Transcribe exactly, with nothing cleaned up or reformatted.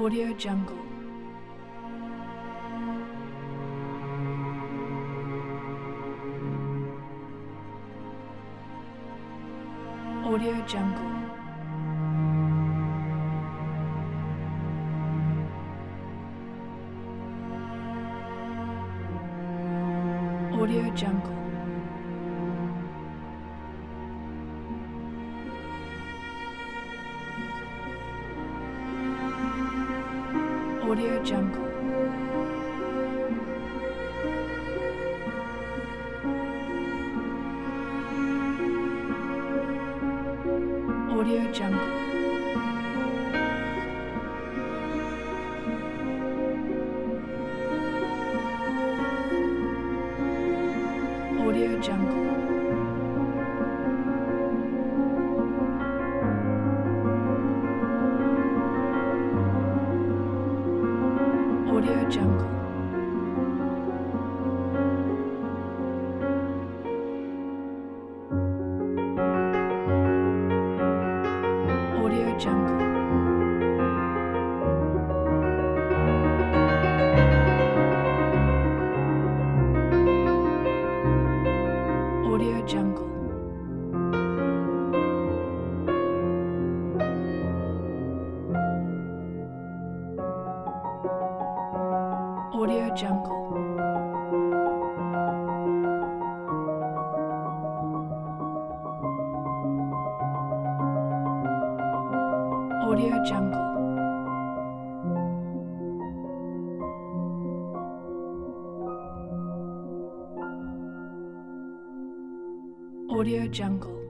Audio Jungle. Audio Jungle. Audio Jungle. Audio Jungle. Audio Jungle. Audio Jungle. Audio Jungle. Audio Jungle. Audio Jungle. Audio Jungle. Audio Jungle. Audio Jungle.